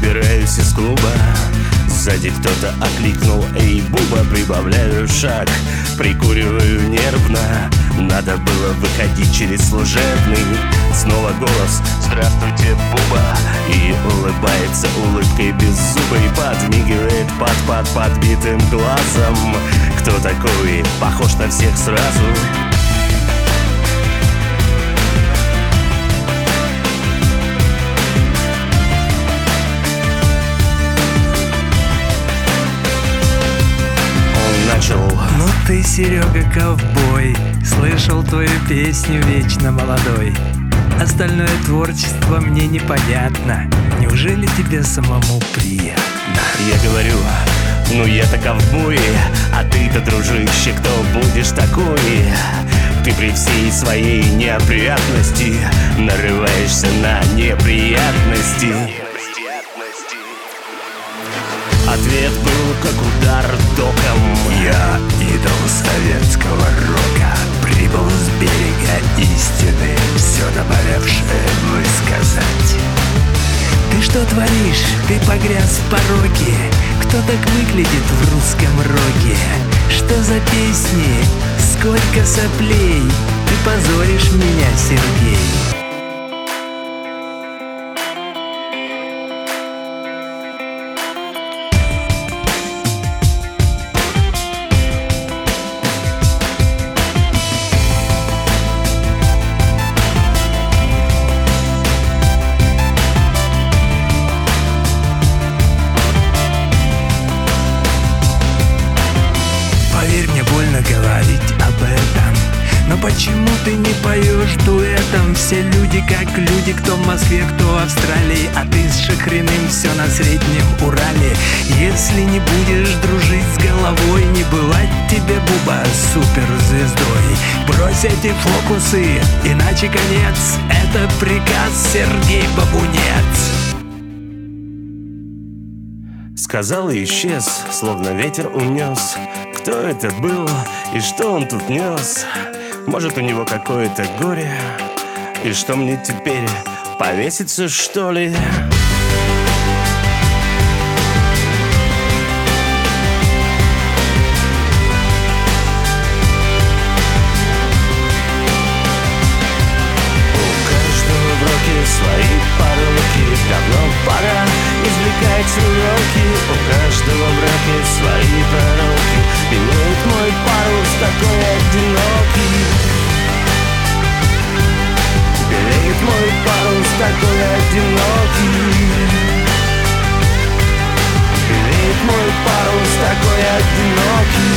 выбираюсь из клуба. Сзади кто-то окликнул: «Эй, Буба!» Прибавляю шаг, прикуриваю нервно. Надо было выходить через служебный. Снова голос: «Здравствуйте, Буба!» И улыбается улыбкой беззубой, подмигивает под подбитым глазом. Кто такой? Похож на всех сразу. Ну ты, Серега, ковбой, слышал твою песню «Вечно молодой». Остальное творчество мне непонятно. Неужели тебе самому приятно? Я говорю: ну я-то ковбой, а ты-то, дружище, кто будешь такой? Ты при всей своей неопрятности нарываешься на неприятности. Ответ был как удар током. Я идол советского рока, прибыл с берега истины, все добавившее высказать. Ты что творишь? Ты погряз в пороке. Кто так выглядит в русском роке? Что за песни? Сколько соплей? Ты позоришь меня, Сергей. Говорить об этом, но почему ты не поешь дуэтом? Все люди как люди, кто в Москве, кто в Австралии, а ты с Шахриным все на Среднем Урале. Если не будешь дружить с головой, не бывать тебе, Буба, суперзвездой. Брось эти фокусы, иначе конец. Это приказ, Сергей Бабунец. Сказал и исчез, словно ветер унес. Кто это был и что он тут нес? Может, у него какое-то горе? И что мне теперь, повеситься, что ли? Свои пороки, давно пора извлекать уроки. У каждого в браке свои пророки. Белеет мой парус такой одинокий. Белеет мой парус такой одинокий. Белеет мой парус такой одинокий.